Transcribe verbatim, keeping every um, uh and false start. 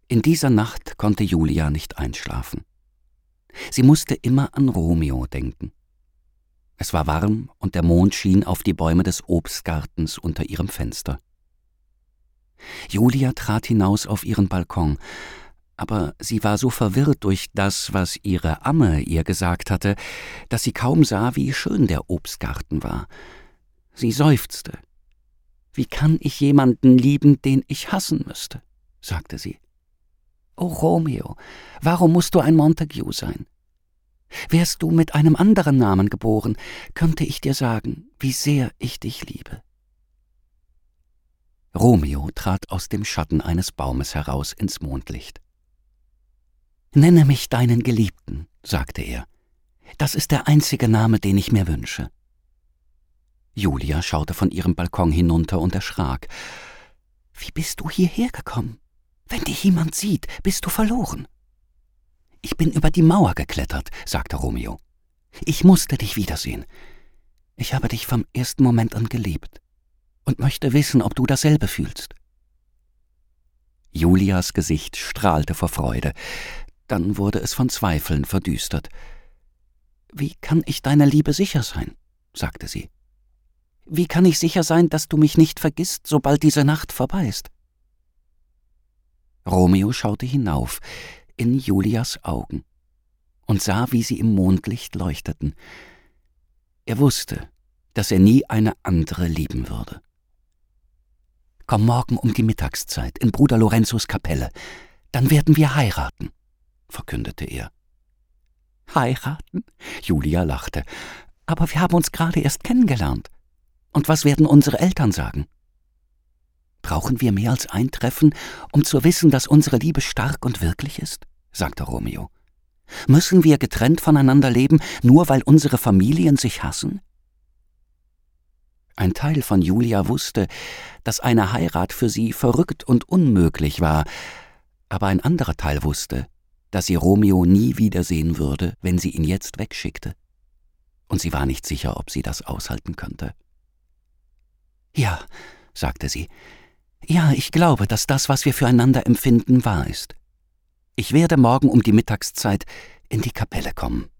In dieser Nacht konnte Julia nicht einschlafen. Sie musste immer an Romeo denken. Es war warm und der Mond schien auf die Bäume des Obstgartens unter ihrem Fenster. Julia trat hinaus auf ihren Balkon, aber sie war so verwirrt durch das, was ihre Amme ihr gesagt hatte, dass sie kaum sah, wie schön der Obstgarten war. Sie seufzte. »Wie kann ich jemanden lieben, den ich hassen müsste?« sagte sie. »O Romeo, warum musst du ein Montague sein? Wärst du mit einem anderen Namen geboren, könnte ich dir sagen, wie sehr ich dich liebe.« Romeo trat aus dem Schatten eines Baumes heraus ins Mondlicht. »Nenne mich deinen Geliebten«, sagte er. »Das ist der einzige Name, den ich mir wünsche.« Julia schaute von ihrem Balkon hinunter und erschrak. »Wie bist du hierher gekommen? Wenn dich jemand sieht, bist du verloren.« »Ich bin über die Mauer geklettert«, sagte Romeo. »Ich musste dich wiedersehen. Ich habe dich vom ersten Moment an geliebt und möchte wissen, ob du dasselbe fühlst.« Julias Gesicht strahlte vor Freude. Dann wurde es von Zweifeln verdüstert. »Wie kann ich deiner Liebe sicher sein?« sagte sie. »Wie kann ich sicher sein, dass du mich nicht vergisst, sobald diese Nacht vorbei ist?« Romeo schaute hinauf in Julias Augen und sah, wie sie im Mondlicht leuchteten. Er wusste, dass er nie eine andere lieben würde. »Komm morgen um die Mittagszeit in Bruder Lorenzos Kapelle, dann werden wir heiraten«, verkündete er. »Heiraten?« Julia lachte. »Aber wir haben uns gerade erst kennengelernt. Und was werden unsere Eltern sagen? Brauchen wir mehr als ein Treffen, um zu wissen, dass unsere Liebe stark und wirklich ist?« sagte Romeo. »Müssen wir getrennt voneinander leben, nur weil unsere Familien sich hassen?« Ein Teil von Julia wusste, dass eine Heirat für sie verrückt und unmöglich war, aber ein anderer Teil wusste, dass sie Romeo nie wiedersehen würde, wenn sie ihn jetzt wegschickte. Und sie war nicht sicher, ob sie das aushalten könnte. »Ja«, sagte sie, »ja, ich glaube, dass das, was wir füreinander empfinden, wahr ist. Ich werde morgen um die Mittagszeit in die Kapelle kommen.«